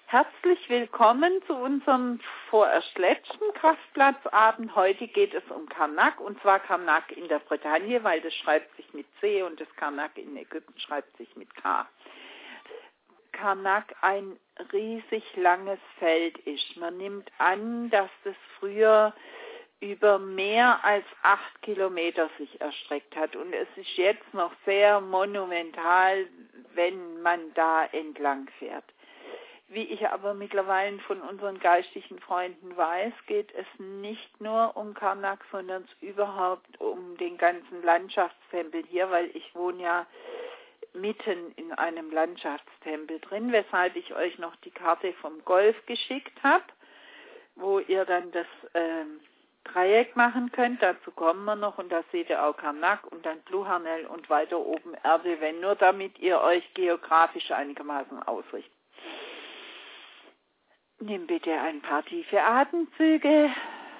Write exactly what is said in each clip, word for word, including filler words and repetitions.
Herzlich willkommen zu unserem vorerst letzten Kraftplatzabend. Heute geht es um Karnak, und zwar Karnak in der Bretagne, weil das schreibt sich mit C und das Karnak in Ägypten schreibt sich mit K. Karnak ein riesig langes Feld ist. Man nimmt an, dass das früher über mehr als acht Kilometer sich erstreckt hat, und es ist jetzt noch sehr monumental, wenn man da entlang fährt. Wie ich aber mittlerweile von unseren geistlichen Freunden weiß, geht es nicht nur um Karnak, sondern überhaupt um den ganzen Landschaftstempel hier, weil ich wohne ja mitten in einem Landschaftstempel drin, weshalb ich euch noch die Karte vom Golf geschickt habe, wo ihr dann das ähm, Dreieck machen könnt. Dazu kommen wir noch, und da seht ihr auch Karnak und dann Bluharnel und weiter oben Erde, wenn nur damit ihr euch geografisch einigermaßen ausrichtet. Nimm bitte ein paar tiefe Atemzüge.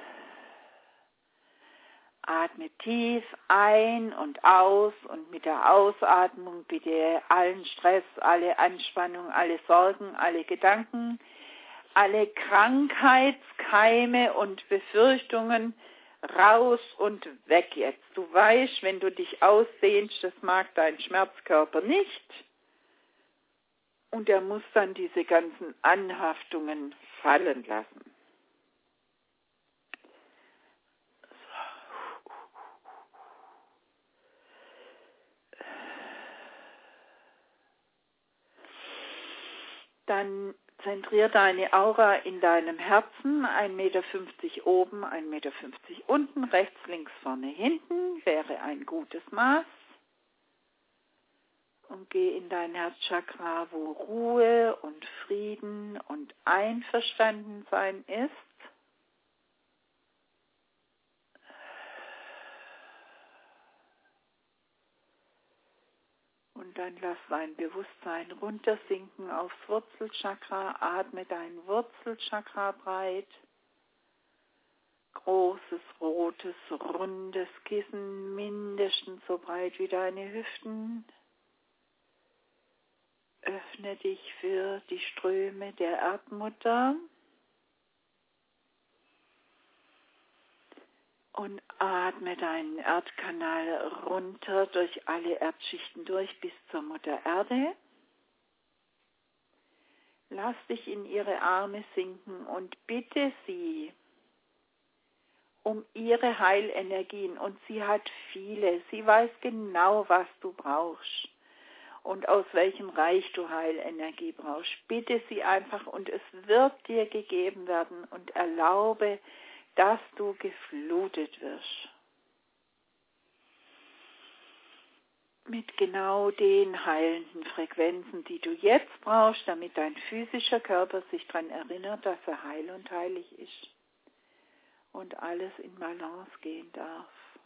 Atme tief ein und aus, und mit der Ausatmung bitte allen Stress, alle Anspannung, alle Sorgen, alle Gedanken, alle Krankheitskeime und Befürchtungen raus und weg jetzt. Du weißt, wenn du dich aussehnst, das mag dein Schmerzkörper nicht. Und er muss dann diese ganzen Anhaftungen fallen lassen. Dann zentrier deine Aura in deinem Herzen, ein Meter fünfzig oben, ein Meter fünfzig unten, rechts, links, vorne, hinten, wäre ein gutes Maß. Und geh in dein Herzchakra, wo Ruhe und Frieden und Einverstandensein ist. Und dann lass dein Bewusstsein runtersinken aufs Wurzelchakra. Atme dein Wurzelchakra breit. Großes, rotes, rundes Kissen, mindestens so breit wie deine Hüften. Öffne dich für die Ströme der Erdmutter und atme deinen Erdkanal runter durch alle Erdschichten durch bis zur Mutter Erde. Lass dich in ihre Arme sinken und bitte sie um ihre Heilenergien, und sie hat viele. Sie weiß genau, was du brauchst und aus welchem Reich du Heilenergie brauchst. Bitte sie einfach, und es wird dir gegeben werden, und erlaube, dass du geflutet wirst. Mit genau den heilenden Frequenzen, die du jetzt brauchst, damit dein physischer Körper sich daran erinnert, dass er heil und heilig ist und alles in Balance gehen darf.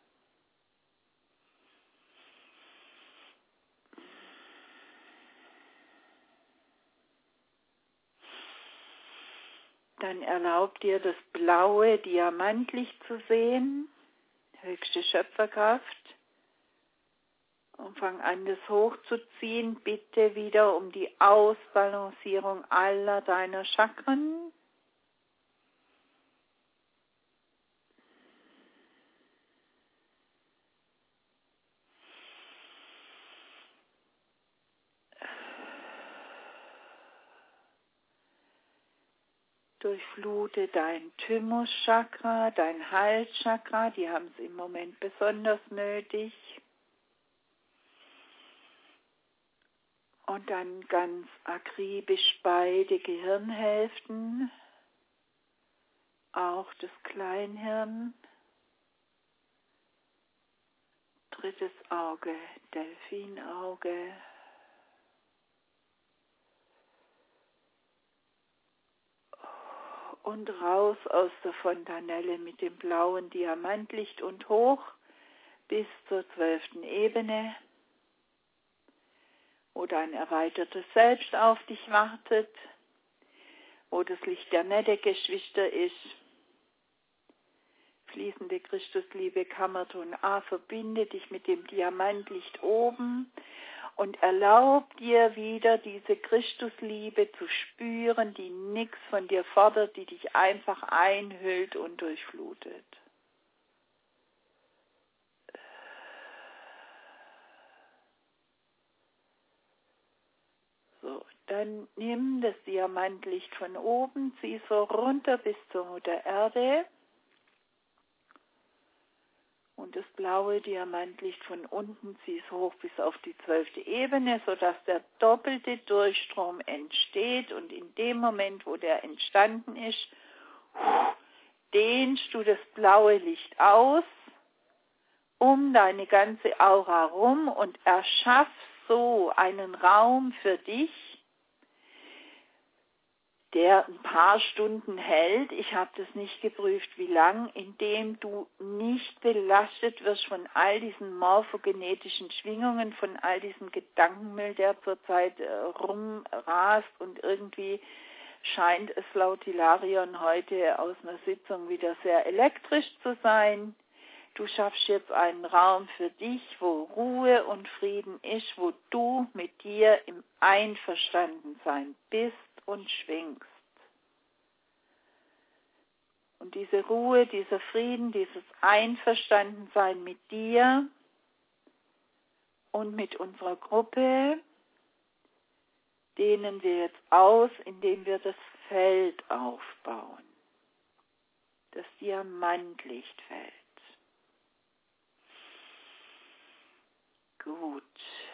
Dann erlaub dir, das blaue Diamantlicht zu sehen, höchste Schöpferkraft. Und fang an, das hochzuziehen, bitte wieder um die Ausbalancierung aller deiner Chakren. Durchflute dein Thymuschakra, dein Halschakra, die haben es im Moment besonders nötig. Und dann ganz akribisch beide Gehirnhälften, auch das Kleinhirn, drittes Auge, Delfinauge. Und raus aus der Fontanelle mit dem blauen Diamantlicht und hoch bis zur zwölften Ebene, wo dein erweitertes Selbst auf dich wartet, wo das Licht der Nette-Geschwister ist. Fließende Christusliebe, Kammerton A, verbinde dich mit dem Diamantlicht oben Und erlaub dir wieder diese Christusliebe zu spüren, die nichts von dir fordert, die dich einfach einhüllt und durchflutet. So, dann nimm das Diamantlicht von oben, zieh so runter bis zur Mutter Erde. Und das blaue Diamantlicht von unten zieh es hoch bis auf die zwölfte Ebene, sodass der doppelte Durchstrom entsteht. Und in dem Moment, wo der entstanden ist, dehnst du das blaue Licht aus um deine ganze Aura rum und erschaffst so einen Raum für dich, der ein paar Stunden hält. Ich habe das nicht geprüft, wie lang, indem du nicht belastet wirst von all diesen morphogenetischen Schwingungen, von all diesem Gedankenmüll, der zurzeit äh, rumrast, und irgendwie scheint es laut Hilarion heute aus einer Sitzung wieder sehr elektrisch zu sein. Du schaffst jetzt einen Raum für dich, wo Ruhe und Frieden ist, wo du mit dir im Einverstandensein bist und schwingst. Und diese Ruhe, dieser Frieden, dieses Einverstandensein mit dir und mit unserer Gruppe dehnen wir jetzt aus, indem wir das Feld aufbauen. Das Diamantlichtfeld. Gut.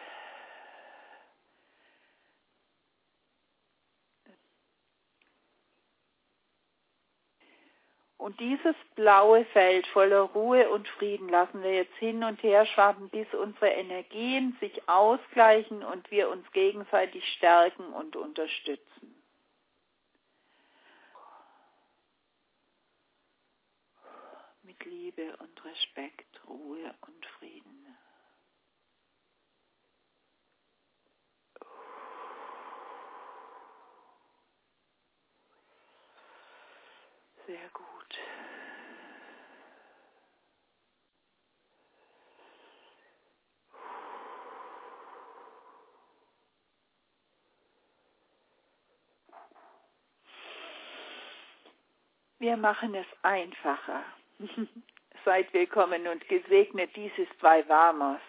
Und dieses blaue Feld voller Ruhe und Frieden lassen wir jetzt hin und her schwappen, bis unsere Energien sich ausgleichen und wir uns gegenseitig stärken und unterstützen. Mit Liebe und Respekt, Ruhe und Frieden. Sehr gut. Wir machen es einfacher. Seid willkommen und gesegnet, dies ist Vaivamos,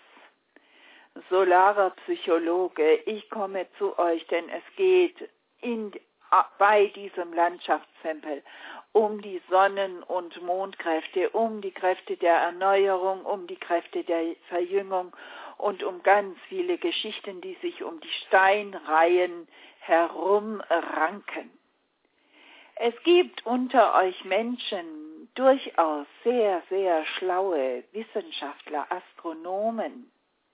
solarer Psychologe. Ich komme zu euch, denn es geht in, bei diesem Landschaftstempel um die Sonnen- und Mondkräfte, um die Kräfte der Erneuerung, um die Kräfte der Verjüngung und um ganz viele Geschichten, die sich um die Steinreihen herumranken. Es gibt unter euch Menschen durchaus sehr, sehr schlaue Wissenschaftler, Astronomen,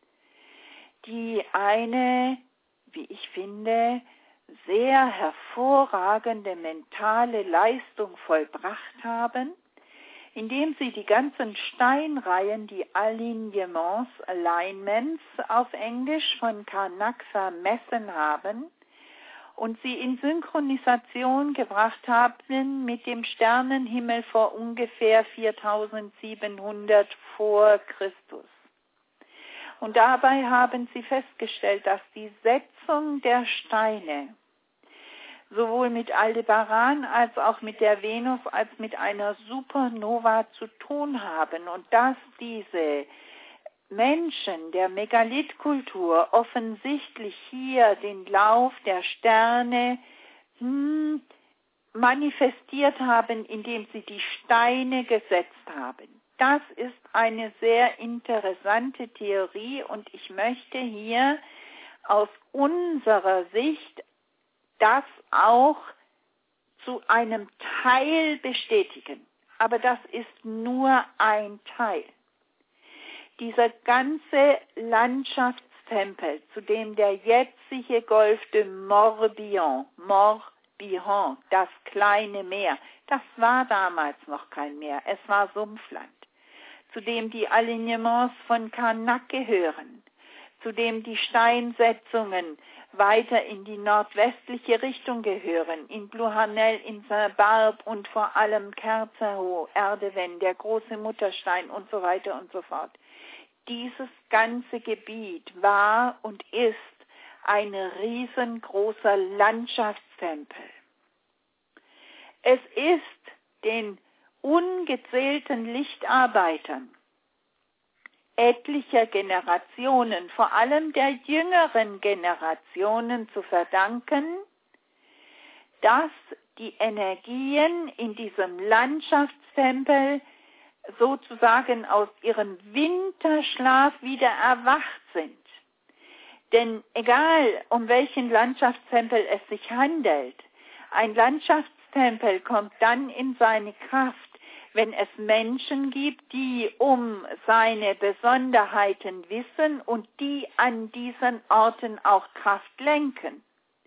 die eine, wie ich finde, sehr hervorragende mentale Leistung vollbracht haben, indem sie die ganzen Steinreihen, die Alignements, Alignments auf Englisch von Karnak vermessen haben und sie in Synchronisation gebracht haben mit dem Sternenhimmel vor ungefähr viertausendsiebenhundert vor Christus. Und dabei haben sie festgestellt, dass die Setzung der Steine sowohl mit Aldebaran als auch mit der Venus als mit einer Supernova zu tun haben und dass diese Menschen der Megalithkultur offensichtlich hier den Lauf der Sterne hm, manifestiert haben, indem sie die Steine gesetzt haben. Das ist eine sehr interessante Theorie und ich möchte hier aus unserer Sicht das auch zu einem Teil bestätigen. Aber das ist nur ein Teil. Dieser ganze Landschaftstempel, zu dem der jetzige Golf de Morbihan, Morbihan, das kleine Meer, das war damals noch kein Meer, es war Sumpfland, zu dem die Alignements von Karnak gehören, zu dem die Steinsetzungen weiter in die nordwestliche Richtung gehören, in Bluhanel, in Saint-Barbe und vor allem Kerzaho, Erdeven, der große Mutterstein und so weiter und so fort. dieses ganze Gebiet war und ist ein riesengroßer Landschaftstempel. Es ist den ungezählten Lichtarbeitern etlicher Generationen, vor allem der jüngeren Generationen, zu verdanken, dass die Energien in diesem Landschaftstempel sozusagen aus ihrem Winterschlaf wieder erwacht sind. Denn egal, um welchen Landschaftstempel es sich handelt, ein Landschaftstempel kommt dann in seine Kraft, wenn es Menschen gibt, die um seine Besonderheiten wissen und die an diesen Orten auch Kraft lenken.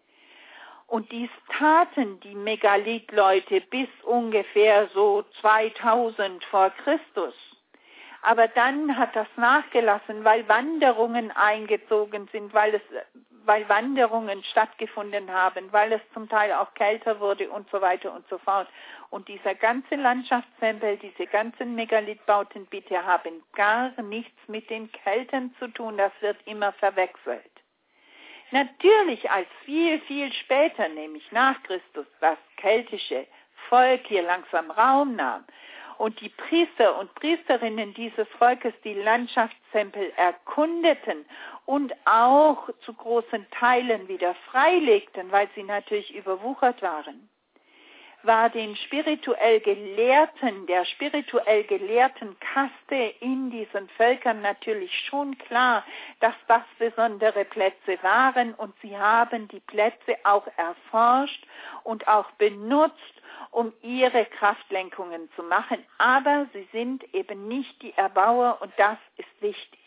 Und dies taten die Megalith-Leute bis ungefähr so zweitausend vor Christus. Aber dann hat das nachgelassen, weil Wanderungen eingezogen sind, weil es, weil Wanderungen stattgefunden haben, weil es zum Teil auch kälter wurde und so weiter und so fort. Und dieser ganze Landschaftstempel, diese ganzen Megalithbauten, bitte, haben gar nichts mit den Kelten zu tun. Das wird immer verwechselt. Natürlich als viel, viel später, nämlich nach Christus, das keltische Volk hier langsam Raum nahm und die Priester und Priesterinnen dieses Volkes die Landschaftstempel erkundeten und auch zu großen Teilen wieder freilegten, weil sie natürlich überwuchert waren, war den spirituell Gelehrten, der spirituell gelehrten Kaste in diesen Völkern natürlich schon klar, dass das besondere Plätze waren und sie haben die Plätze auch erforscht und auch benutzt, um ihre Kraftlenkungen zu machen. Aber sie sind eben nicht die Erbauer und das ist wichtig.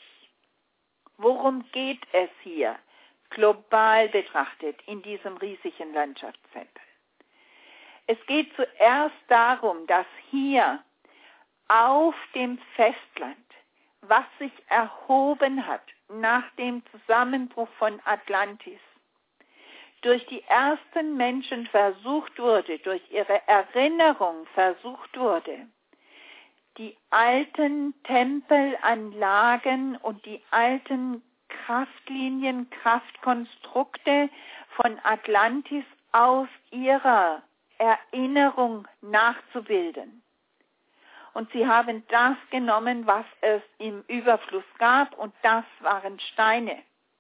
Worum geht es hier global betrachtet in diesem riesigen Landschaftstempel? Es geht zuerst darum, dass hier auf dem Festland, was sich erhoben hat nach dem Zusammenbruch von Atlantis, durch die ersten Menschen versucht wurde, durch ihre Erinnerung versucht wurde, die alten Tempelanlagen und die alten Kraftlinien, Kraftkonstrukte von Atlantis aus ihrer Erinnerung nachzubilden. Und sie haben das genommen, was es im Überfluss gab, und das waren Steine.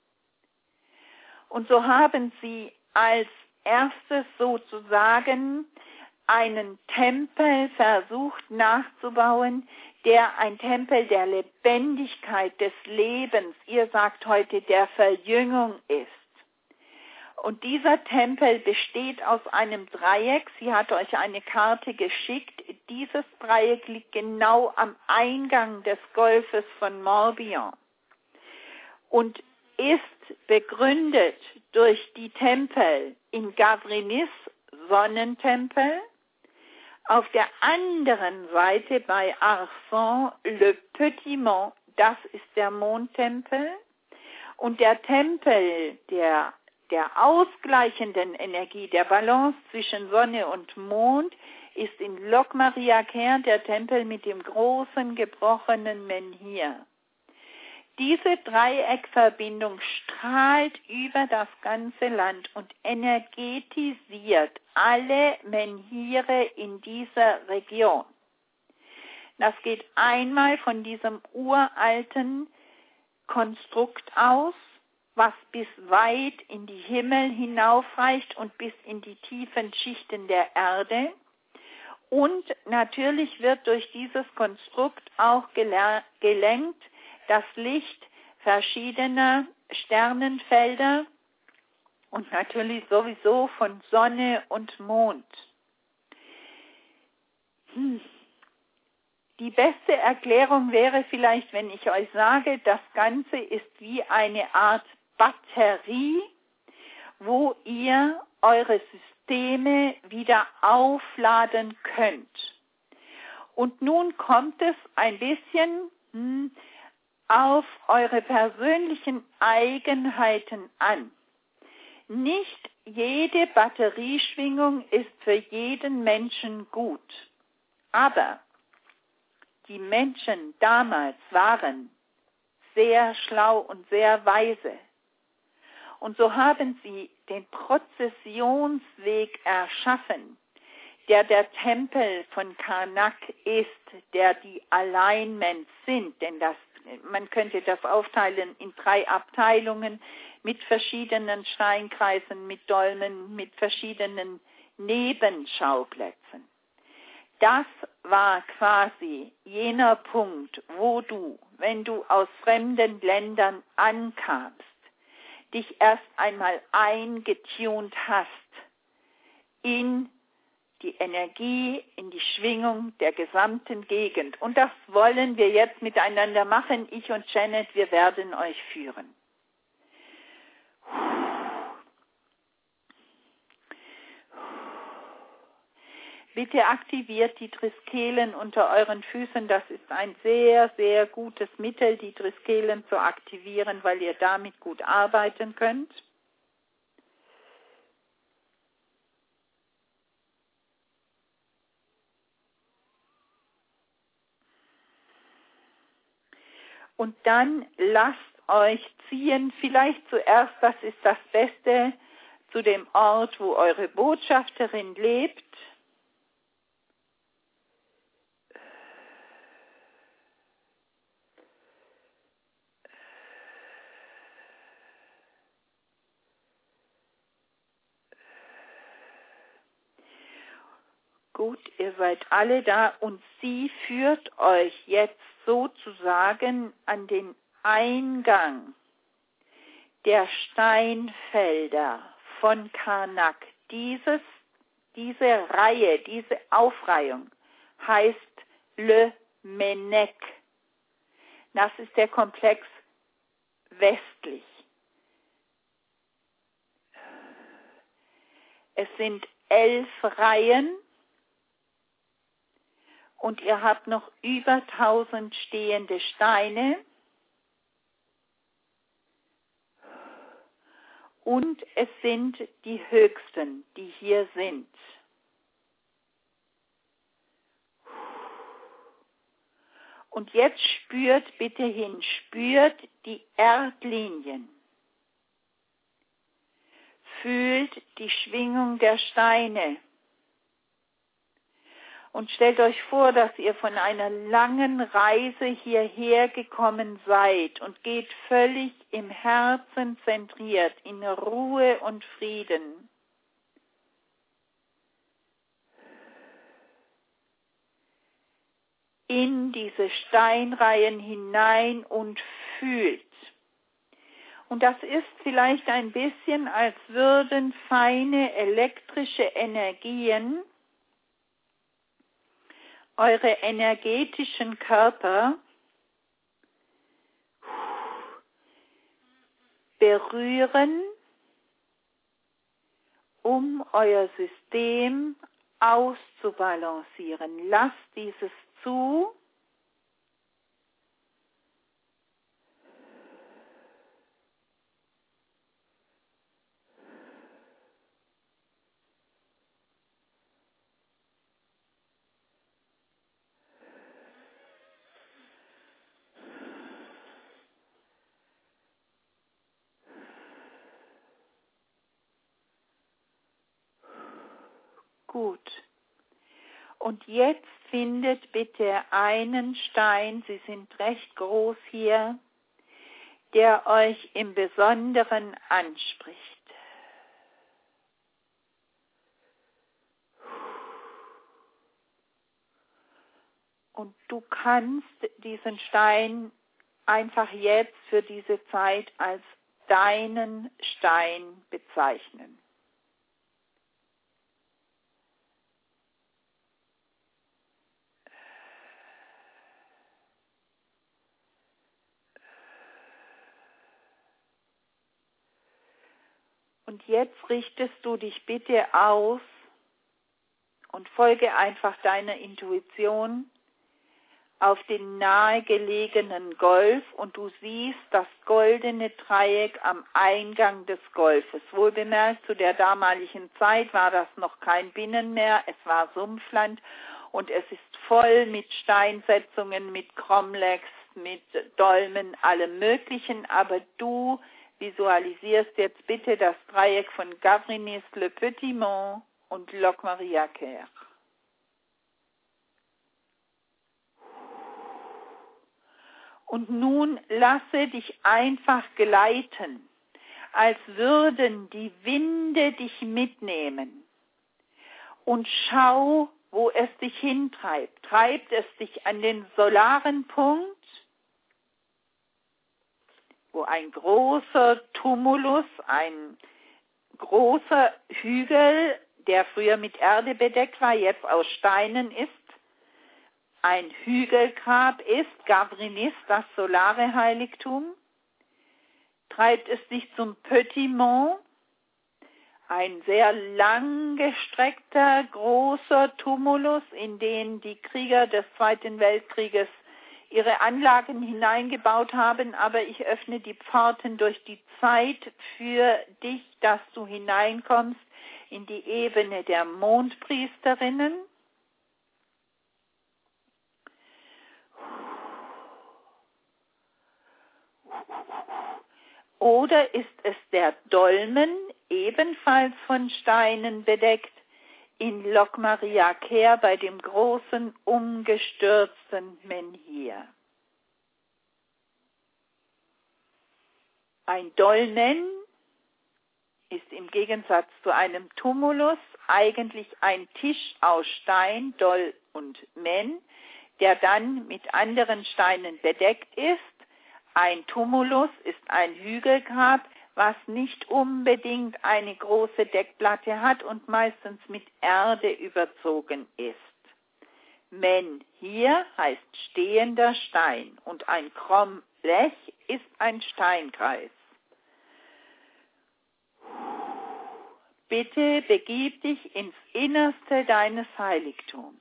Und so haben sie als erstes sozusagen einen Tempel versucht nachzubauen, der ein Tempel der Lebendigkeit, des Lebens, ihr sagt heute der Verjüngung ist. Und dieser Tempel besteht aus einem Dreieck. Sie hat euch eine Karte geschickt. Dieses Dreieck liegt genau am Eingang des Golfes von Morbihan und ist begründet durch die Tempel in Gavrinis, Sonnentempel, auf der anderen Seite bei Arson, Le Petit Mont, das ist der Mondtempel, und der Tempel der der ausgleichenden Energie, der Balance zwischen Sonne und Mond, ist in Locmaria-Cair der Tempel mit dem großen gebrochenen Menhir. Diese Dreieckverbindung strahlt über das ganze Land und energetisiert alle Menhire in dieser Region. Das geht einmal von diesem uralten Konstrukt aus, was bis weit in die Himmel hinaufreicht und bis in die tiefen Schichten der Erde. Und natürlich wird durch dieses Konstrukt auch gelenkt das Licht verschiedener Sternenfelder und natürlich sowieso von Sonne und Mond. Hm. Die beste Erklärung wäre vielleicht, wenn ich euch sage, das Ganze ist wie eine Art Batterie, wo ihr eure Systeme wieder aufladen könnt. Und nun kommt es ein bisschen hm, auf eure persönlichen Eigenheiten an. Nicht jede Batterieschwingung ist für jeden Menschen gut, aber die Menschen damals waren sehr schlau und sehr weise. Und so haben sie den Prozessionsweg erschaffen, der der Tempel von Karnak ist, der die Alignments sind, denn das, man könnte das aufteilen in drei Abteilungen mit verschiedenen Steinkreisen, mit Dolmen, mit verschiedenen Nebenschauplätzen. Das war quasi jener Punkt, wo du, wenn du aus fremden Ländern ankamst, dich erst einmal eingetunt hast in die Energie, in die Schwingung der gesamten Gegend. Und das wollen wir jetzt miteinander machen. Ich und Janet, wir werden euch führen. Bitte aktiviert die Triskelen unter euren Füßen. Das ist ein sehr, sehr gutes Mittel, die Triskelen zu aktivieren, weil ihr damit gut arbeiten könnt. Und dann lasst euch ziehen, vielleicht zuerst, das ist das Beste, zu dem Ort, wo eure Botschafterin lebt. Gut, ihr seid alle da und sie führt euch jetzt sozusagen an den Eingang der Steinfelder von Karnak. Dieses, diese Reihe, diese Aufreihung heißt Le Menek. Das ist der Komplex westlich. Es sind elf Reihen. Und ihr habt noch über tausend stehende Steine. Und es sind die höchsten, die hier sind. Und jetzt spürt bitte hin, spürt die Erdlinien. Fühlt die Schwingung der Steine. Und stellt euch vor, dass ihr von einer langen Reise hierher gekommen seid und geht völlig im Herzen zentriert, in Ruhe und Frieden. In diese Steinreihen hinein und fühlt. Und das ist vielleicht ein bisschen, als würden feine elektrische Energien eure energetischen Körper berühren, um euer System auszubalancieren. Lasst dieses zu. Gut. Und jetzt findet bitte einen Stein, sie sind recht groß hier, der euch im Besonderen anspricht. Und du kannst diesen Stein einfach jetzt für diese Zeit als deinen Stein bezeichnen. Und jetzt richtest du dich bitte aus und folge einfach deiner Intuition auf den nahegelegenen Golf und du siehst das goldene Dreieck am Eingang des Golfes. Wohlbemerkt, zu der damaligen Zeit war das noch kein Binnenmeer, es war Sumpfland und es ist voll mit Steinsetzungen, mit Cromlechs, mit Dolmen, allem Möglichen, aber du visualisierst jetzt bitte das Dreieck von Gavrinis, Le Petit Mont und Locmaria-Ker. Und nun lasse dich einfach gleiten, als würden die Winde dich mitnehmen. Und schau, wo es dich hintreibt. Treibt es dich an den solaren Punkt, wo ein großer Tumulus, ein großer Hügel, der früher mit Erde bedeckt war, jetzt aus Steinen ist, ein Hügelgrab ist, Gavrinis, das solare Heiligtum, treibt es dich zum Petit Mont, ein sehr langgestreckter, großer Tumulus, in den die Krieger des Zweiten Weltkrieges ihre Anlagen hineingebaut haben, aber ich öffne die Pforten durch die Zeit für dich, dass du hineinkommst in die Ebene der Mondpriesterinnen. Oder ist es der Dolmen, ebenfalls von Steinen bedeckt, in Locmaria-Ker bei dem großen, umgestürzten Menhir? Ein Dolmen ist im Gegensatz zu einem Tumulus eigentlich ein Tisch aus Stein, Dol und Men, der dann mit anderen Steinen bedeckt ist. Ein Tumulus ist ein Hügelgrab, was nicht unbedingt eine große Deckplatte hat und meistens mit Erde überzogen ist. Men hier heißt stehender Stein und ein Kromlech ist ein Steinkreis. Bitte begib dich ins Innerste deines Heiligtums.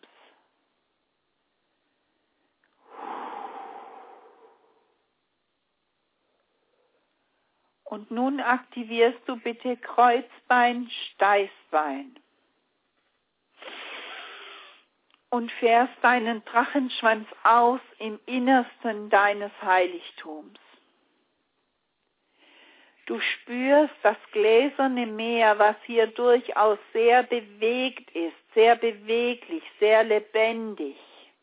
Und nun aktivierst du bitte Kreuzbein, Steißbein und fährst deinen Drachenschwanz aus im Innersten deines Heiligtums. Du spürst das gläserne Meer, was hier durchaus sehr bewegt ist, sehr beweglich, sehr lebendig.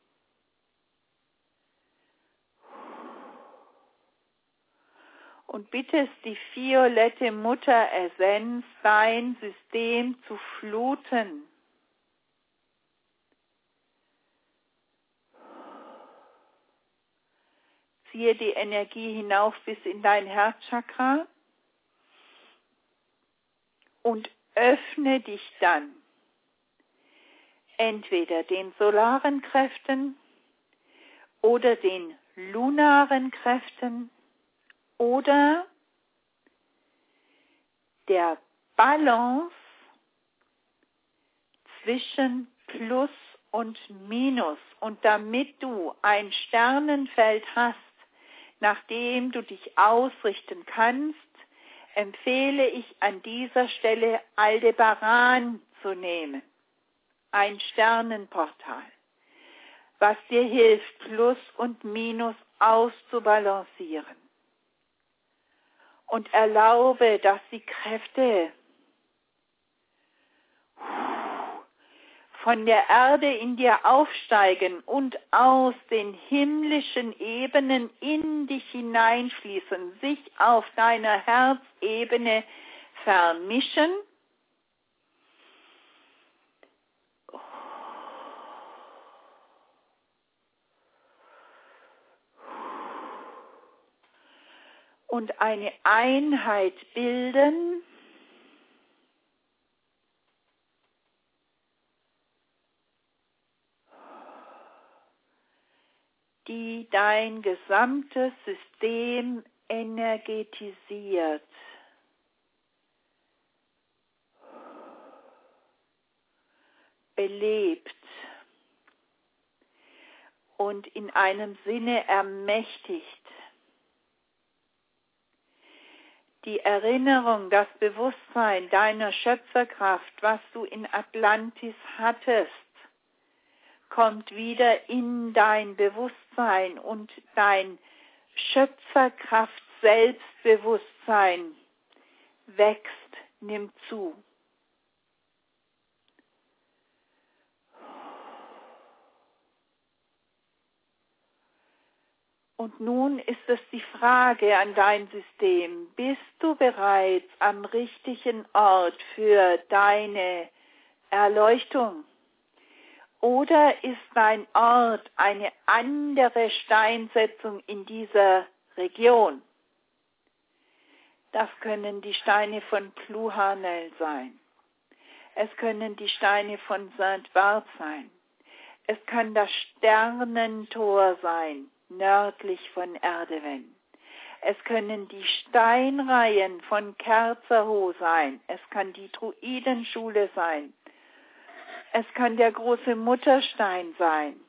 Und bittest die violette Mutteressenz, dein System zu fluten. Ziehe die Energie hinauf bis in dein Herzchakra und öffne dich dann entweder den solaren Kräften oder den lunaren Kräften oder der Balance zwischen Plus und Minus. Und damit du ein Sternenfeld hast, nach dem du dich ausrichten kannst, empfehle ich an dieser Stelle Aldebaran zu nehmen, ein Sternenportal, was dir hilft, Plus und Minus auszubalancieren. Und erlaube, dass die Kräfte von der Erde in dir aufsteigen und aus den himmlischen Ebenen in dich hineinfließen, sich auf deiner Herzebene vermischen. Und eine Einheit bilden, die dein gesamtes System energetisiert. Belebt und in einem Sinne ermächtigt. Die Erinnerung, das Bewusstsein deiner Schöpferkraft, was du in Atlantis hattest, kommt wieder in dein Bewusstsein und dein Schöpferkraft Selbstbewusstsein wächst, nimmt zu. Und nun ist es die Frage an dein System, bist du bereits am richtigen Ort für deine Erleuchtung? Oder ist dein Ort eine andere Steinsetzung in dieser Region? Das können die Steine von Pluhanel sein. Es können die Steine von Sankt Barth sein. Es kann das Sternentor sein, nördlich von Erdeven. Es können die Steinreihen von Kerzerhoh sein. Es kann die Druidenschule sein. Es kann der große Mutterstein sein.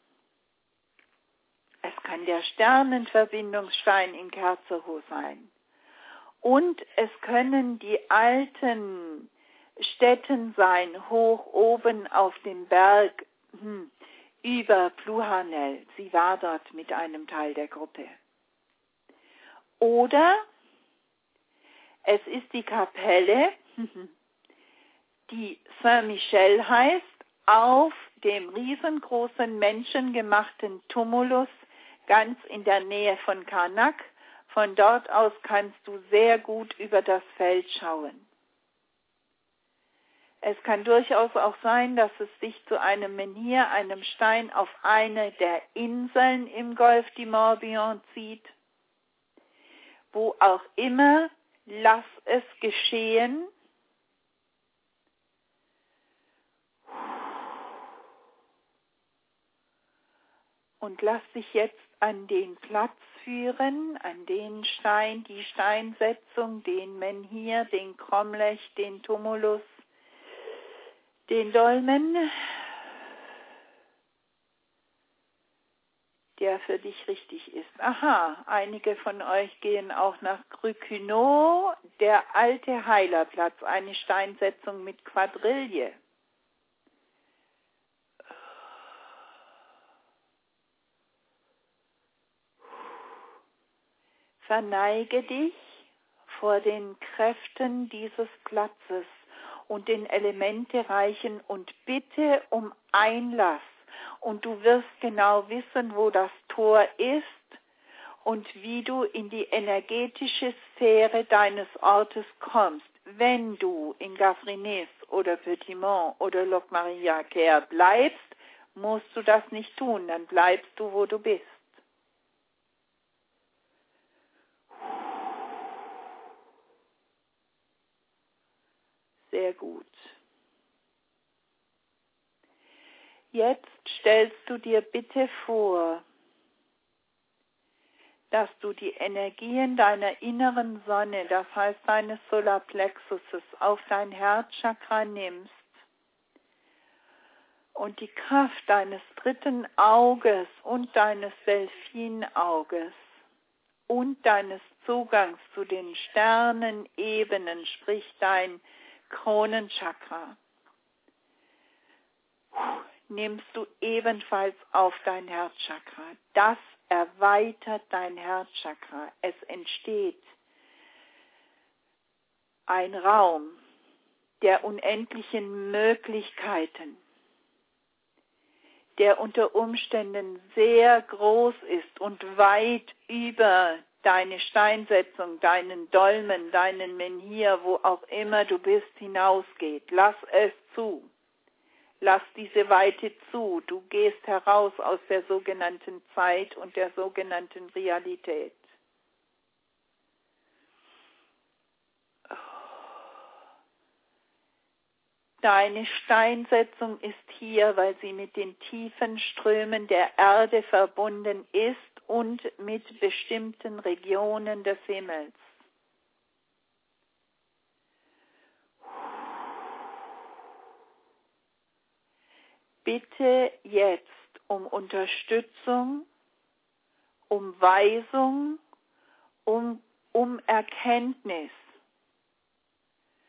Es kann der Sternenverbindungsstein in Kerzerhoh sein. Und es können die alten Stätten sein, hoch oben auf dem Berg, hm, über Pluhanel. Sie war dort mit einem Teil der Gruppe. Oder es ist die Kapelle, die Saint-Michel heißt, auf dem riesengroßen menschengemachten Tumulus ganz in der Nähe von Karnak. Von dort aus kannst du sehr gut über das Feld schauen. Es kann durchaus auch sein, dass es dich zu einem Menhir, einem Stein auf eine der Inseln im Golf du Morbihan zieht. Wo auch immer, lass es geschehen. Und lass dich jetzt an den Platz führen, an den Stein, die Steinsetzung, den Menhir, den Cromlech, den Tumulus, den Dolmen, der für dich richtig ist. Aha, einige von euch gehen auch nach Grücuneau, der alte Heilerplatz, eine Steinsetzung mit Quadrille. Verneige dich vor den Kräften dieses Platzes und den Elementereichen und bitte um Einlass. Und du wirst genau wissen, wo das Tor ist und wie du in die energetische Sphäre deines Ortes kommst. Wenn du in Gavrinis oder Petit-Mont oder Locmaria-Caire bleibst, musst du das nicht tun, dann bleibst du, wo du bist. Sehr gut. Jetzt stellst du dir bitte vor, dass du die Energien deiner inneren Sonne, das heißt deines Solarplexuses, auf dein Herzchakra nimmst und die Kraft deines dritten Auges und deines Delfinauges und deines Zugangs zu den Sternenebenen, sprich dein Kronenchakra, nimmst du ebenfalls auf dein Herzchakra. Das erweitert dein Herzchakra. Es entsteht ein Raum der unendlichen Möglichkeiten, der unter Umständen sehr groß ist und weit über deine Steinsetzung, deinen Dolmen, deinen Menhir, wo auch immer du bist, hinausgeht. Lass es zu. Lass diese Weite zu. Du gehst heraus aus der sogenannten Zeit und der sogenannten Realität. Deine Steinsetzung ist hier, weil sie mit den tiefen Strömen der Erde verbunden ist und mit bestimmten Regionen des Himmels. Bitte jetzt um Unterstützung, um Weisung, um, um Erkenntnis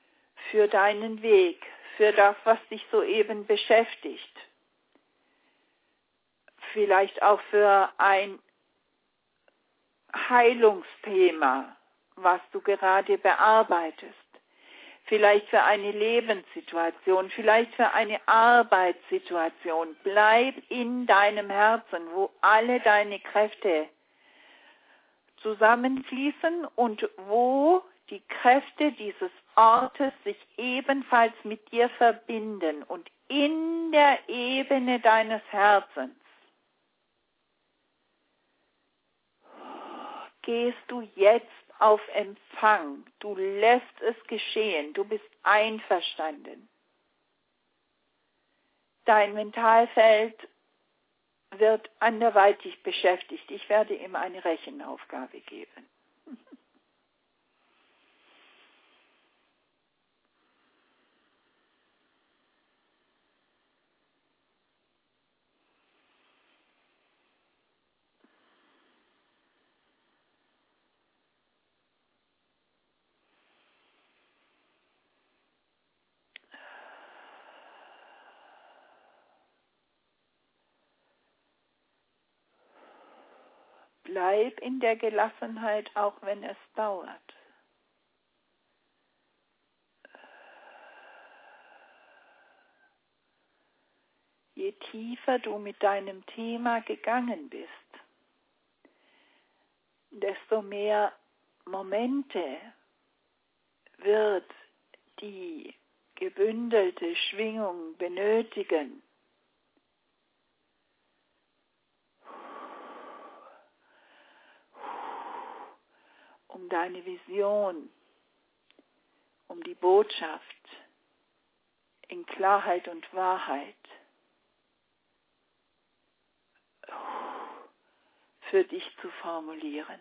für deinen Weg, für das, was dich soeben beschäftigt. vielleicht auch für ein Heilungsthema, was du gerade bearbeitest. Vielleicht für eine Lebenssituation, vielleicht für eine Arbeitssituation. Bleib in deinem Herzen, wo alle deine Kräfte zusammenfließen und wo die Kräfte dieses Ortes sich ebenfalls mit dir verbinden. Und in der Ebene deines Herzens gehst du jetzt auf Empfang. Du lässt es geschehen. Du bist einverstanden. Dein Mentalfeld wird anderweitig beschäftigt. Ich werde ihm eine Rechenaufgabe geben. Bleib in der Gelassenheit, auch wenn es dauert. Je tiefer du mit deinem Thema gegangen bist, desto mehr Momente wird die gebündelte Schwingung benötigen, um deine Vision, um die Botschaft in Klarheit und Wahrheit für dich zu formulieren.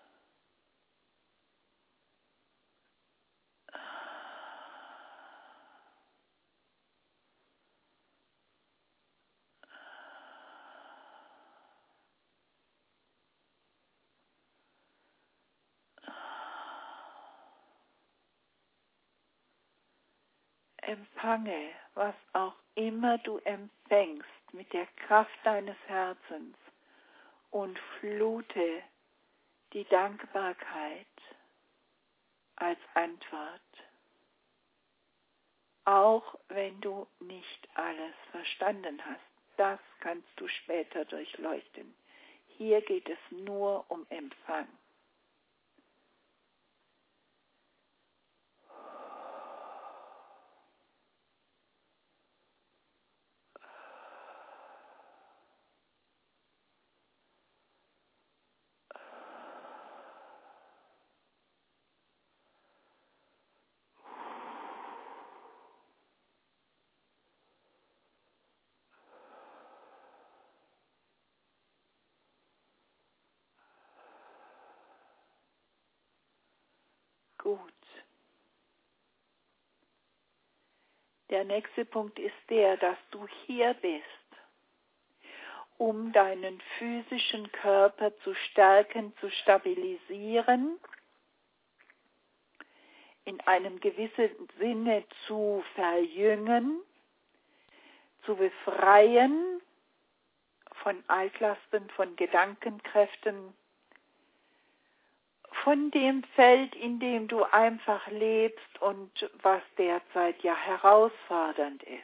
Empfange, was auch immer du empfängst, mit der Kraft deines Herzens und flute die Dankbarkeit als Antwort. Auch wenn du nicht alles verstanden hast, das kannst du später durchleuchten. Hier geht es nur um Empfang. Gut. Der nächste Punkt ist der, dass du hier bist, um deinen physischen Körper zu stärken, zu stabilisieren, in einem gewissen Sinne zu verjüngen, zu befreien von Altlasten, von Gedankenkräften, von dem Feld, in dem du einfach lebst und was derzeit ja herausfordernd ist.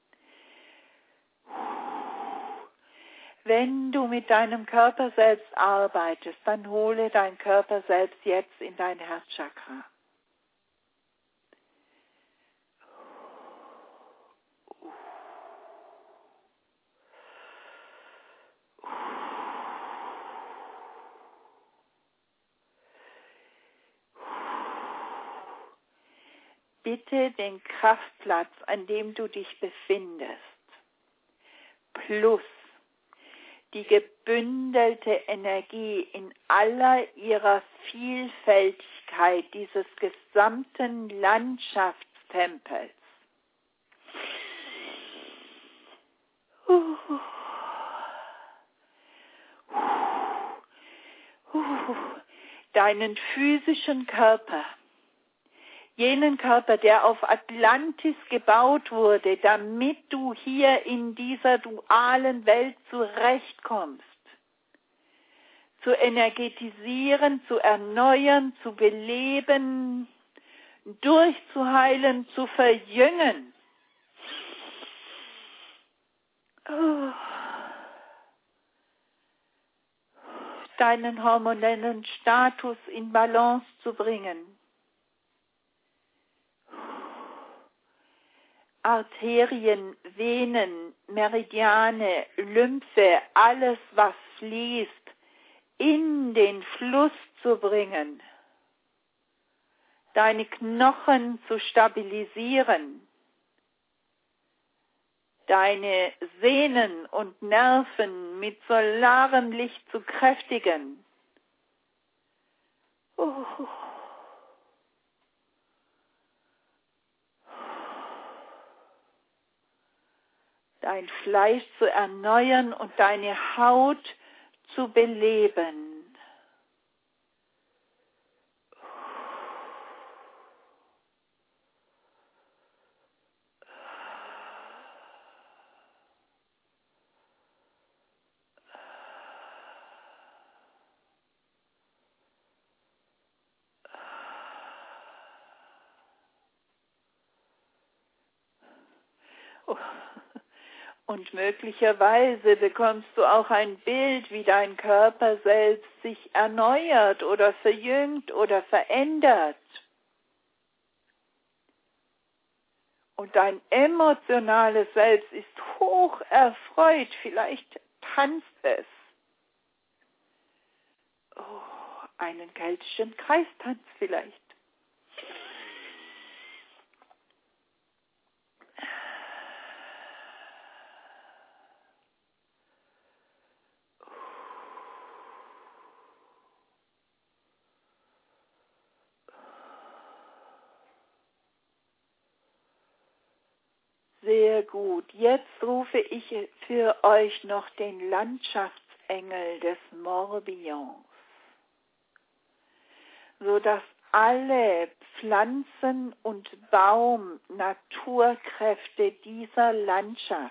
Wenn du mit deinem Körper selbst arbeitest, dann hole dein Körper selbst jetzt in dein Herzchakra. Bitte den Kraftplatz, an dem du dich befindest, plus die gebündelte Energie in aller ihrer Vielfältigkeit dieses gesamten Landschaftstempels. Deinen physischen Körper jenen Körper, der auf Atlantis gebaut wurde, damit du hier in dieser dualen Welt zurechtkommst, zu energetisieren, zu erneuern, zu beleben, durchzuheilen, zu verjüngen. Oh. Deinen hormonellen Status in Balance zu bringen. Arterien, Venen, Meridiane, Lymphe, alles was fließt, in den Fluss zu bringen. Deine Knochen zu stabilisieren. Deine Sehnen und Nerven mit solarem Licht zu kräftigen. Oh. Dein Fleisch zu erneuern und deine Haut zu beleben. Und möglicherweise bekommst du auch ein Bild, wie dein Körper selbst sich erneuert oder verjüngt oder verändert. Und dein emotionales Selbst ist hoch erfreut, vielleicht tanzt es. Oh, einen keltischen Kreistanz vielleicht. Sehr gut. Jetzt rufe ich für euch noch den Landschaftsengel des Morbions, sodass alle Pflanzen- und Baum-Naturkräfte dieser Landschaft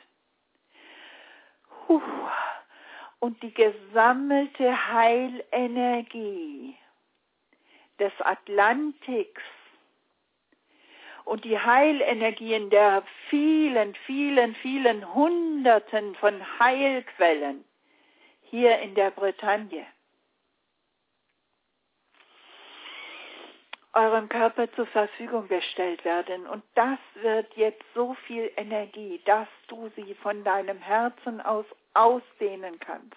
und die gesammelte Heilenergie des Atlantiks und die Heilenergien der vielen, vielen, vielen Hunderten von Heilquellen hier in der Bretagne eurem Körper zur Verfügung gestellt werden. Und das wird jetzt so viel Energie, dass du sie von deinem Herzen aus ausdehnen kannst.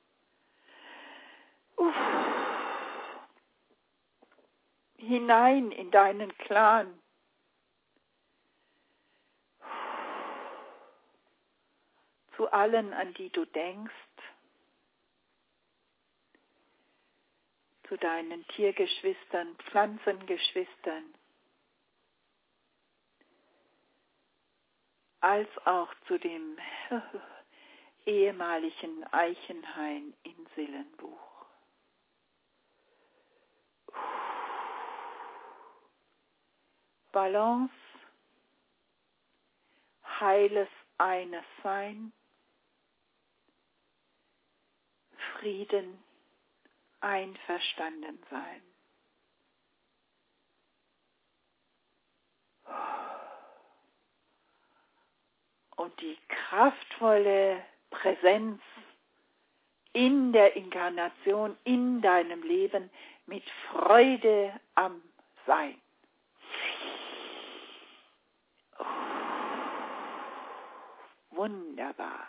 Uff. Hinein in deinen Clan. Zu allen, an die du denkst, zu deinen Tiergeschwistern, Pflanzengeschwistern, als auch zu dem ehemaligen Eichenhain in Sillenbuch. Balance, heiles Eines Sein, Frieden, einverstanden sein. Und die kraftvolle Präsenz in der Inkarnation, in deinem Leben mit Freude am Sein. Wunderbar.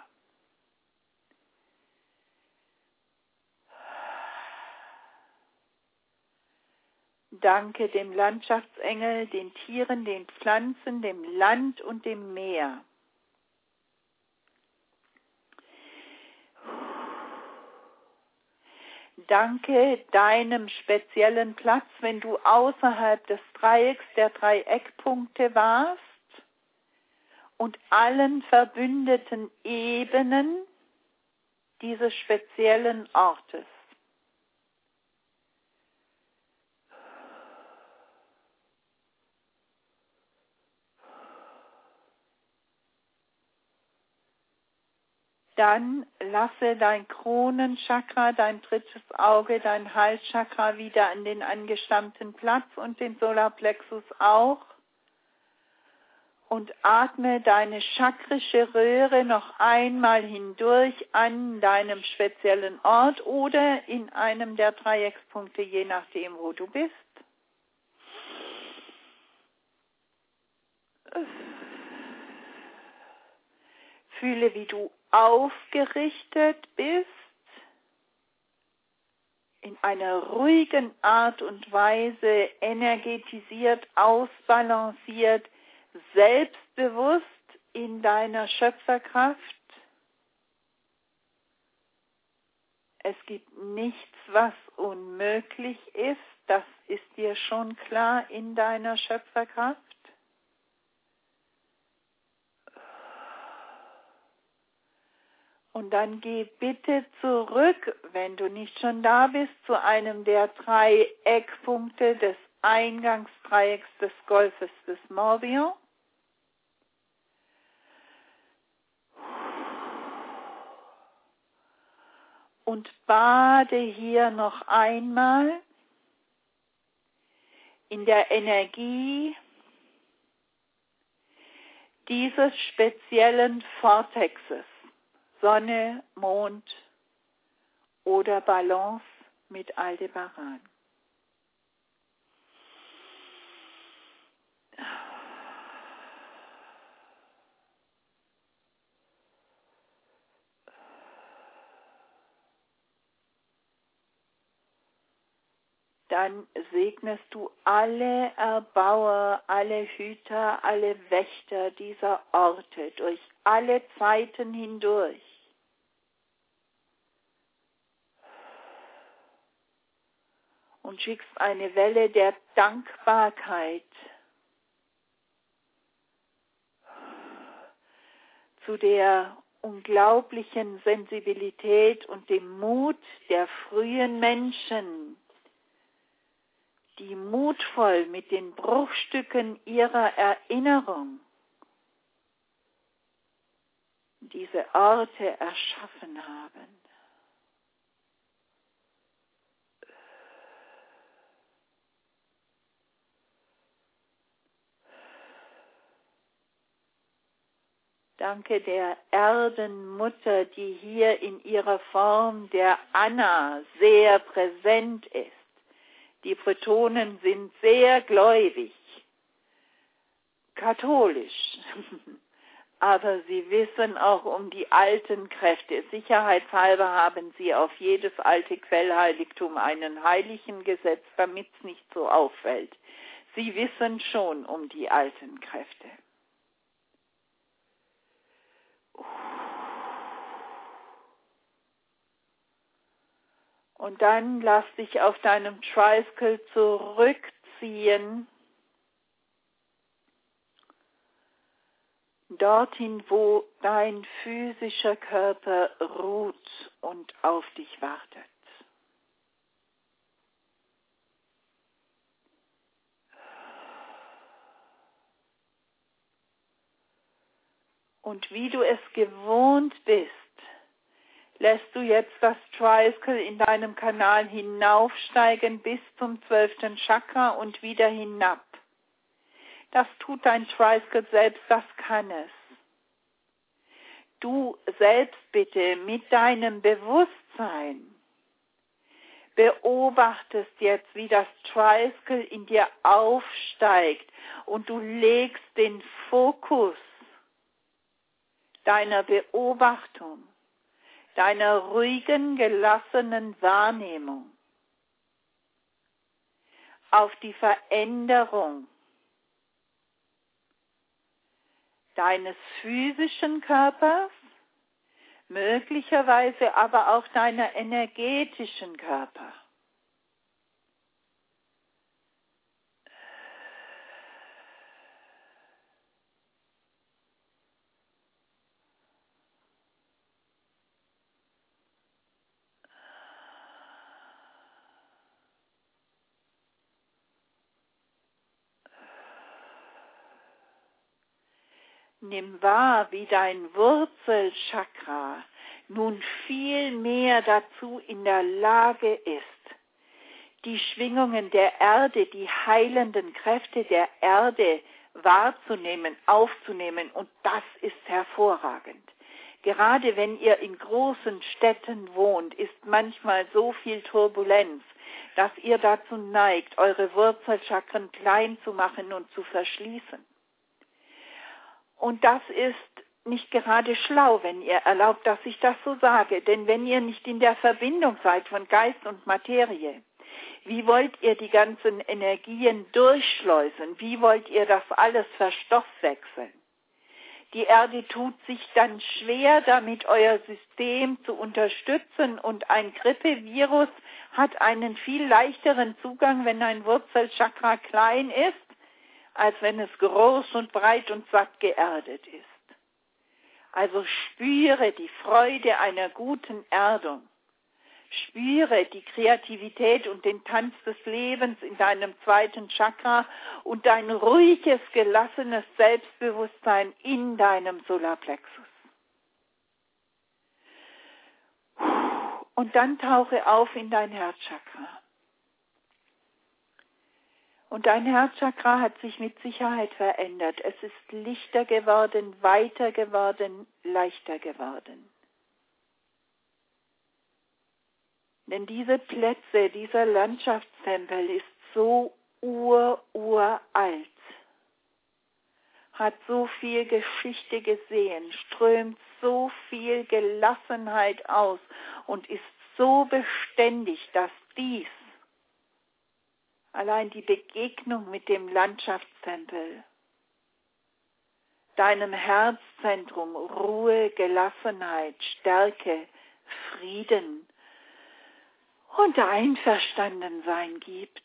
Danke dem Landschaftsengel, den Tieren, den Pflanzen, dem Land und dem Meer. Danke deinem speziellen Platz, wenn du außerhalb des Dreiecks der drei Eckpunkte warst und allen verbündeten Ebenen dieses speziellen Ortes. Dann lasse dein Kronenchakra, dein drittes Auge, dein Halschakra wieder an den angestammten Platz und den Solarplexus auch. Und atme deine chakrische Röhre noch einmal hindurch an deinem speziellen Ort oder in einem der Dreieckspunkte, je nachdem, wo du bist. Fühle, wie du aufgerichtet bist, in einer ruhigen Art und Weise, energetisiert, ausbalanciert, selbstbewusst in deiner Schöpferkraft. Es gibt nichts, was unmöglich ist, das ist dir schon klar in deiner Schöpferkraft. Und dann geh bitte zurück, wenn du nicht schon da bist, zu einem der drei Eckpunkte des Eingangsdreiecks des Golfes des Morbihan. Und bade hier noch einmal in der Energie dieses speziellen Vortexes. Sonne, Mond oder Balance mit Aldebaran. Dann segnest du alle Erbauer, alle Hüter, alle Wächter dieser Orte durch alle Zeiten hindurch. Und schickst eine Welle der Dankbarkeit zu der unglaublichen Sensibilität und dem Mut der frühen Menschen, die mutvoll mit den Bruchstücken ihrer Erinnerung diese Orte erschaffen haben. Danke der Erdenmutter, die hier in ihrer Form der Anna sehr präsent ist. Die Bretonen sind sehr gläubig, katholisch, aber sie wissen auch um die alten Kräfte. Sicherheitshalber haben sie auf jedes alte Quellheiligtum einen Heiligen gesetzt, damit es nicht so auffällt. Sie wissen schon um die alten Kräfte. Und dann lass dich auf deinem Tricycle zurückziehen, dorthin, wo dein physischer Körper ruht und auf dich wartet. Und wie du es gewohnt bist, lässt du jetzt das Tricycle in deinem Kanal hinaufsteigen bis zum zwölften Chakra und wieder hinab. Das tut dein Tricycle selbst, das kann es. Du selbst bitte mit deinem Bewusstsein beobachtest jetzt, wie das Tricycle in dir aufsteigt und du legst den Fokus deiner Beobachtung, deiner ruhigen, gelassenen Wahrnehmung auf die Veränderung deines physischen Körpers, möglicherweise aber auch deiner energetischen Körper. Nimm wahr, wie dein Wurzelchakra, nun viel mehr dazu in der Lage ist, die Schwingungen der Erde, die heilenden Kräfte der Erde wahrzunehmen, aufzunehmen. Und das ist hervorragend. Gerade wenn ihr in großen Städten wohnt, ist manchmal so viel Turbulenz, dass ihr dazu neigt, eure Wurzelchakren klein zu machen und zu verschließen. Und das ist nicht gerade schlau, wenn ihr erlaubt, dass ich das so sage. Denn wenn ihr nicht in der Verbindung seid von Geist und Materie, wie wollt ihr die ganzen Energien durchschleusen? Wie wollt ihr das alles verstoffwechseln? Die Erde tut sich dann schwer, damit euer System zu unterstützen, und ein Grippevirus hat einen viel leichteren Zugang, wenn ein Wurzelchakra klein ist, als wenn es groß und breit und satt geerdet ist. Also spüre die Freude einer guten Erdung. Spüre die Kreativität und den Tanz des Lebens in deinem zweiten Chakra und dein ruhiges, gelassenes Selbstbewusstsein in deinem Solarplexus. Und dann tauche auf in dein Herzchakra. Und dein Herzchakra hat sich mit Sicherheit verändert. Es ist lichter geworden, weiter geworden, leichter geworden. Denn diese Plätze, dieser Landschaftstempel ist so ur-uralt, hat so viel Geschichte gesehen, strömt so viel Gelassenheit aus und ist so beständig, dass dies, allein die Begegnung mit dem Landschaftstempel, deinem Herzzentrum Ruhe, Gelassenheit, Stärke, Frieden und Einverstandensein gibt.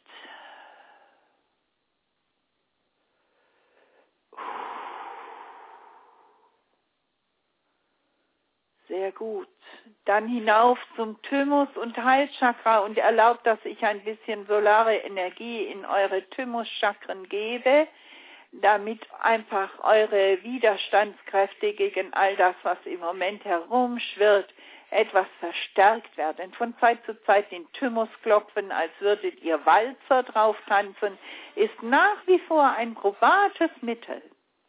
Sehr gut. Dann hinauf zum Thymus- und Heilchakra und erlaubt, dass ich ein bisschen solare Energie in eure Thymuschakren gebe, damit einfach eure Widerstandskräfte gegen all das, was im Moment herumschwirrt, etwas verstärkt werden. Von Zeit zu Zeit den Thymus klopfen, als würdet ihr Walzer drauf tanzen, ist nach wie vor ein probates Mittel.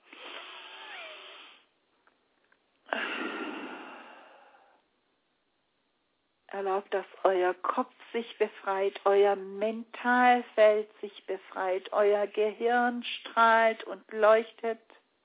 Erlaubt, dass euer Kopf sich befreit, euer Mentalfeld sich befreit, euer Gehirn strahlt und leuchtet.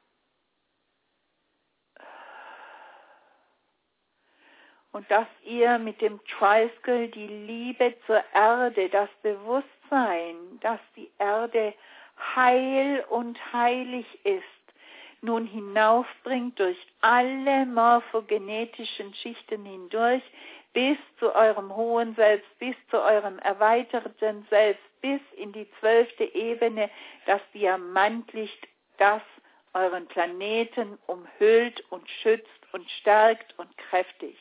Und dass ihr mit dem Tricycle die Liebe zur Erde, das Bewusstsein, dass die Erde heil und heilig ist, nun hinaufbringt durch alle morphogenetischen Schichten hindurch, bis zu eurem hohen Selbst, bis zu eurem erweiterten Selbst, bis in die zwölfte Ebene, das Diamantlicht, das euren Planeten umhüllt und schützt und stärkt und kräftigt.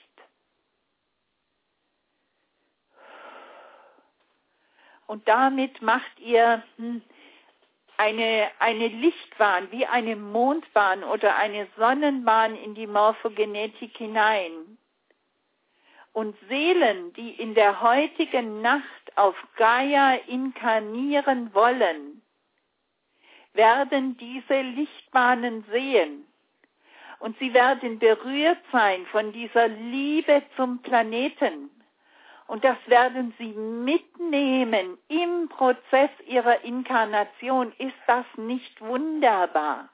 Und damit macht ihr hm, eine, eine Lichtbahn, wie eine Mondbahn oder eine Sonnenbahn in die Morphogenetik hinein. Und Seelen, die in der heutigen Nacht auf Gaia inkarnieren wollen, werden diese Lichtbahnen sehen. Und sie werden berührt sein von dieser Liebe zum Planeten. Und das werden sie mitnehmen im Prozess ihrer Inkarnation. Ist das nicht wunderbar?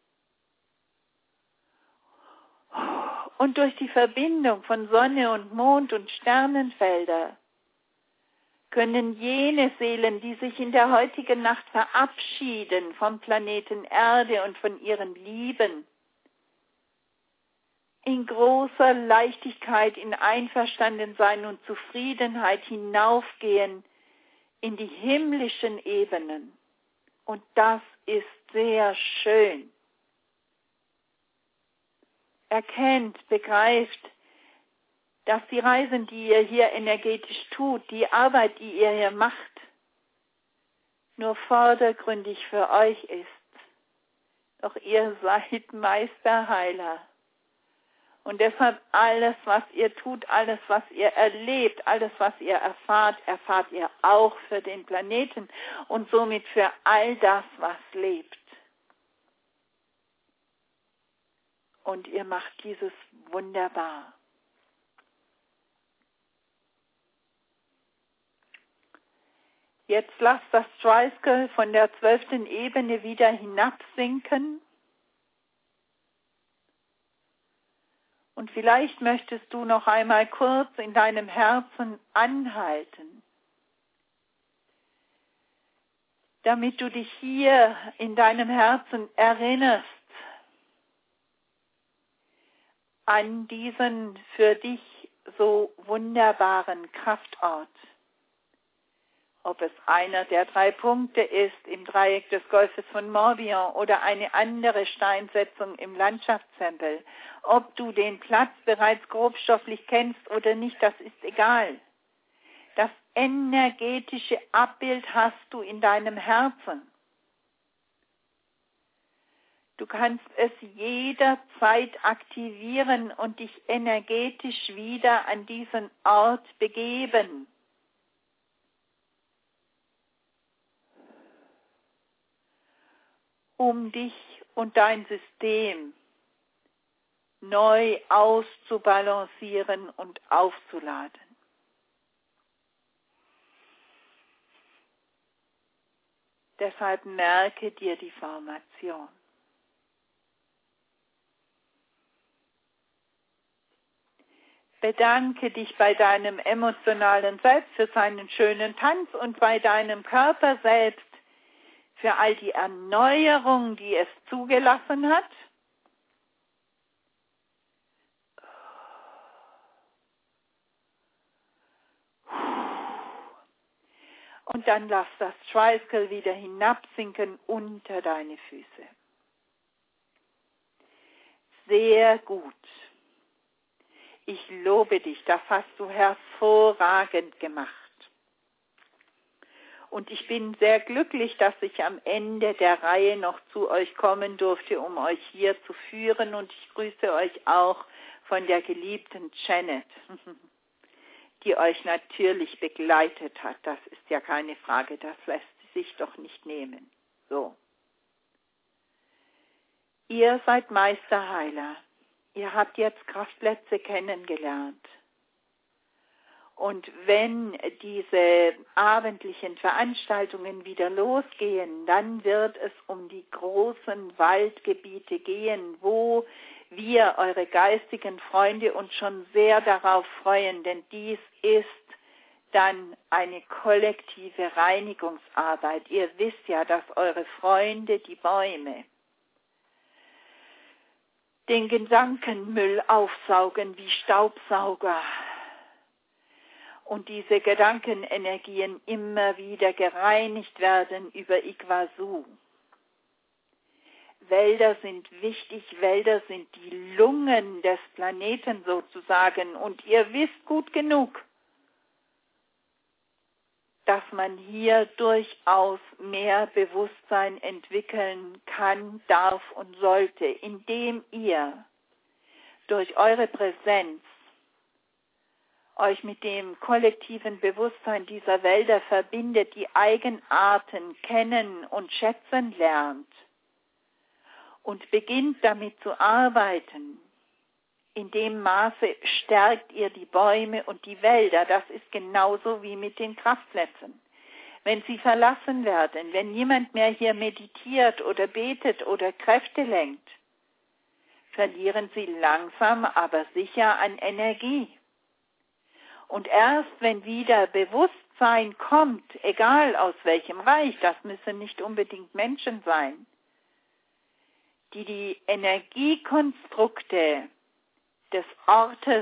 Und durch die Verbindung von Sonne und Mond und Sternenfelder können jene Seelen, die sich in der heutigen Nacht verabschieden vom Planeten Erde und von ihren Lieben, in großer Leichtigkeit, in Einverstandensein und Zufriedenheit hinaufgehen in die himmlischen Ebenen. Und das ist sehr schön. Erkennt, begreift, dass die Reisen, die ihr hier energetisch tut, die Arbeit, die ihr hier macht, nur vordergründig für euch ist. Doch ihr seid Meisterheiler. Und deshalb alles, was ihr tut, alles, was ihr erlebt, alles, was ihr erfahrt, erfahrt ihr auch für den Planeten und somit für all das, was lebt. Und ihr macht dieses wunderbar. Jetzt lasst das Tricycle von der zwölften Ebene wieder hinabsinken. Und vielleicht möchtest du noch einmal kurz in deinem Herzen anhalten, damit du dich hier in deinem Herzen erinnerst an diesen für dich so wunderbaren Kraftort. Ob es einer der drei Punkte ist im Dreieck des Golfes von Morbihan oder eine andere Steinsetzung im Landschaftstempel, ob du den Platz bereits grobstofflich kennst oder nicht, das ist egal. Das energetische Abbild hast du in deinem Herzen. Du kannst es jederzeit aktivieren und dich energetisch wieder an diesen Ort begeben. Um dich und dein System neu auszubalancieren und aufzuladen. Deshalb merke dir die Formation. Bedanke dich bei deinem emotionalen Selbst für seinen schönen Tanz und bei deinem Körper selbst für all die Erneuerung, die es zugelassen hat. Und dann lass das Tricycle wieder hinabsinken unter deine Füße. Sehr gut. Ich lobe dich, das hast du hervorragend gemacht. Und ich bin sehr glücklich, dass ich am Ende der Reihe noch zu euch kommen durfte, um euch hier zu führen. Und ich grüße euch auch von der geliebten Janet, die euch natürlich begleitet hat. Das ist ja keine Frage, das lässt sich doch nicht nehmen. So. Ihr seid Meisterheiler. Ihr habt jetzt Kraftplätze kennengelernt. Und wenn diese abendlichen Veranstaltungen wieder losgehen, dann wird es um die großen Waldgebiete gehen, wo wir, eure geistigen Freunde, uns schon sehr darauf freuen, denn dies ist dann eine kollektive Reinigungsarbeit. Ihr wisst ja, dass eure Freunde, die Bäume, den Gedankenmüll aufsaugen wie Staubsauger. Und diese Gedankenenergien immer wieder gereinigt werden über Iguazu. Wälder sind wichtig, Wälder sind die Lungen des Planeten sozusagen. Und ihr wisst gut genug, dass man hier durchaus mehr Bewusstsein entwickeln kann, darf und sollte, indem ihr durch eure Präsenz euch mit dem kollektiven Bewusstsein dieser Wälder verbindet, die Eigenarten kennen und schätzen lernt und beginnt damit zu arbeiten. In dem Maße stärkt ihr die Bäume und die Wälder. Das ist genauso wie mit den Kraftplätzen. Wenn sie verlassen werden, wenn niemand mehr hier meditiert oder betet oder Kräfte lenkt, verlieren sie langsam, aber sicher an Energie. Und erst wenn wieder Bewusstsein kommt, egal aus welchem Reich, das müssen nicht unbedingt Menschen sein, die die Energiekonstrukte des Ortes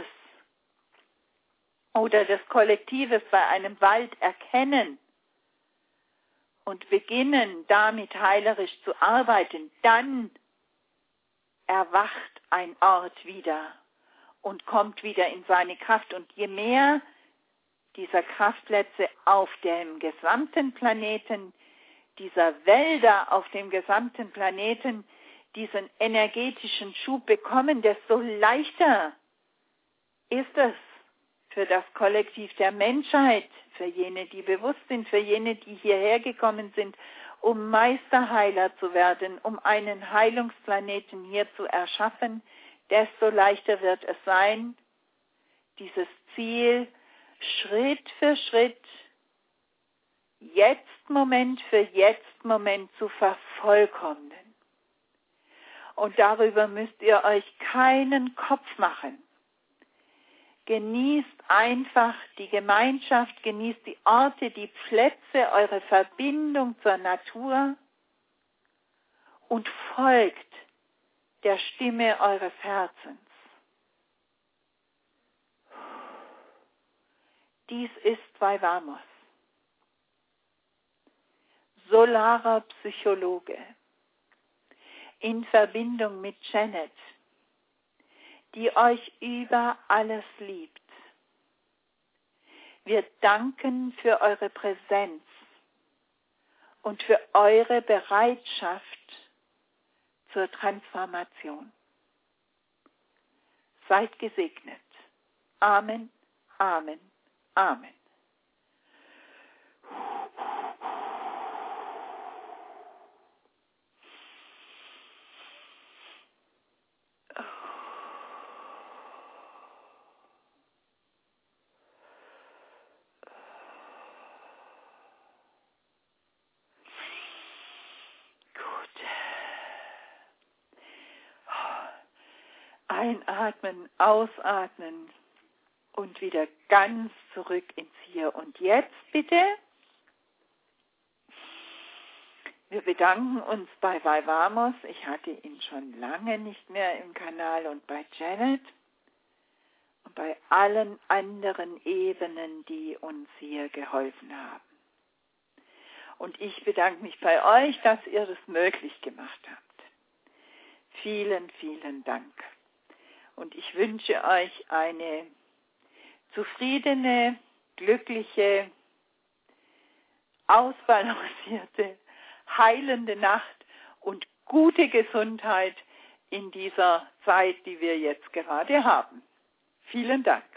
oder des Kollektives bei einem Wald erkennen und beginnen, damit heilerisch zu arbeiten, dann erwacht ein Ort wieder und kommt wieder in seine Kraft. Und je mehr dieser Kraftplätze auf dem gesamten Planeten, dieser Wälder auf dem gesamten Planeten, diesen energetischen Schub bekommen, desto leichter ist es für das Kollektiv der Menschheit, für jene, die bewusst sind, für jene, die hierher gekommen sind, um Meisterheiler zu werden, um einen Heilungsplaneten hier zu erschaffen, desto leichter wird es sein, dieses Ziel Schritt für Schritt, jetzt Moment für jetzt Moment zu vervollkommnen. Und darüber müsst ihr euch keinen Kopf machen. Genießt einfach die Gemeinschaft, genießt die Orte, die Plätze, eure Verbindung zur Natur und folgt der Stimme eures Herzens. Dies ist Vaivamos, solarer Psychologe, in Verbindung mit Janet, die euch über alles liebt. Wir danken für eure Präsenz und für eure Bereitschaft zur Transformation. Seid gesegnet. Amen, Amen, Amen. Einatmen, ausatmen und wieder ganz zurück ins Hier und Jetzt, bitte. Wir bedanken uns bei Vaivamos. Ich hatte ihn schon lange nicht mehr im Kanal und bei Janet und bei allen anderen Ebenen, die uns hier geholfen haben. Und ich bedanke mich bei euch, dass ihr das möglich gemacht habt. Vielen, vielen Dank. Und ich wünsche euch eine zufriedene, glückliche, ausbalancierte, heilende Nacht und gute Gesundheit in dieser Zeit, die wir jetzt gerade haben. Vielen Dank.